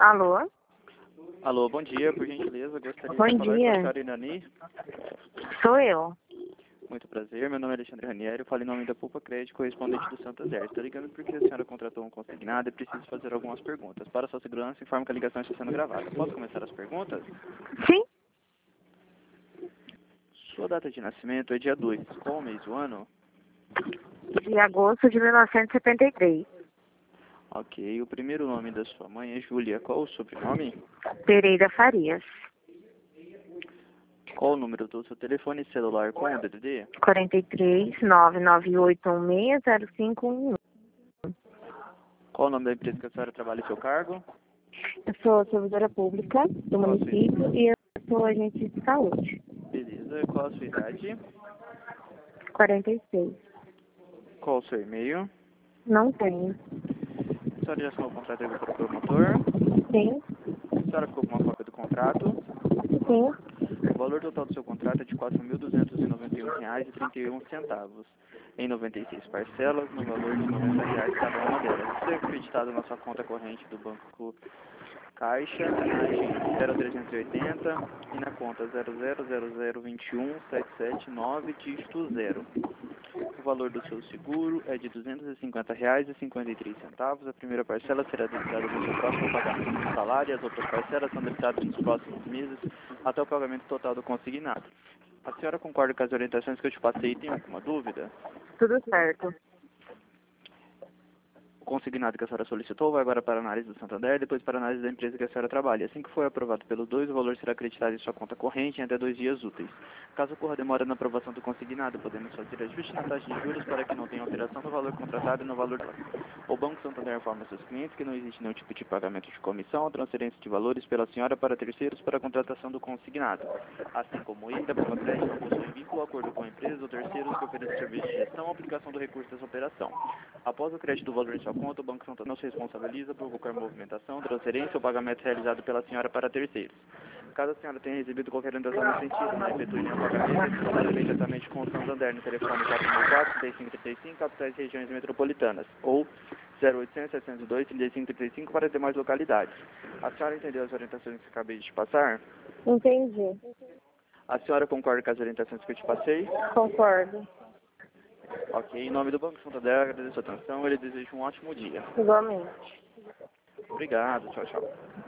Alô? Alô, bom dia, por gentileza, gostaria Bom de falar com a dia. senhora Inani. Sou eu. Muito prazer, meu nome é Alexandre Ranieri, eu falo em nome da Pulpa Crédito, correspondente do Santander. Estou ligando porque a senhora contratou um consignado e preciso fazer algumas perguntas. Para sua segurança, informo que a ligação está sendo gravada. Posso começar as perguntas? Sim. Sua data de nascimento é dia 2. Qual o mês do ano? De agosto de 1973. Ok, o primeiro nome da sua mãe é Júlia. Qual o sobrenome? Pereira Farias. Qual o número do seu telefone celular com o DDD? 43 998160511. Qual o nome da empresa que a senhora trabalha e seu cargo? Eu sou servidora pública do município e eu sou agente de saúde. Beleza, qual a sua idade? 46. Qual o seu e-mail? Não tenho. A senhora já assinou o contrato com o promotor? Sim. A senhora ficou com uma cópia do contrato? Sim. O valor total do seu contrato é de R$ 4.291,31, em 96 parcelas, no valor de R$ 90 cada uma delas. Isso é acreditado na sua conta corrente do Banco Caixa, na agência 0380 e na conta 0000217779, dígito 0. O valor do seu seguro é de R$ 250,53. A primeira parcela será debitada no seu próximo pagamento do salário e as outras parcelas são debitadas nos próximos meses até o pagamento total do consignado. A senhora concorda com as orientações que eu te passei e tem alguma dúvida? Tudo certo. O consignado que a senhora solicitou vai agora para a análise do Santander, depois para a análise da empresa que a senhora trabalha. Assim que for aprovado pelos dois, o valor será acreditado em sua conta corrente em até 2 dias úteis. Caso ocorra demora na aprovação do consignado, podemos fazer ajuste na taxa de juros para que não tenha alteração no valor contratado e no valor dela. O Banco Santander informa seus clientes que não existe nenhum tipo de pagamento de comissão ou transferência de valores pela senhora para terceiros para a contratação do consignado. Assim como ele, a Pulpa Crédito não possui vínculo ou acordo com empresas ou terceiros que ofereçam serviço de gestão ou aplicação do recurso dessa operação. Após o crédito do valor em sua conta, o Banco Santander não se responsabiliza por qualquer movimentação, transferência ou pagamento realizado pela senhora para terceiros. Caso a senhora tenha recebido qualquer orientação nesse sentido, não efetue nenhum pagamento, entre em contato imediatamente com o Santander no telefone 4.4-3535, capitais e regiões metropolitanas, ou 0800-702-3535 para demais localidades. A senhora entendeu as orientações que acabei de te passar? Entendi. A senhora concorda com as orientações que eu te passei? Concordo. Ok, em nome do Banco Santander, agradeço a atenção e lhe desejo um ótimo dia. Igualmente. Obrigado, tchau, tchau.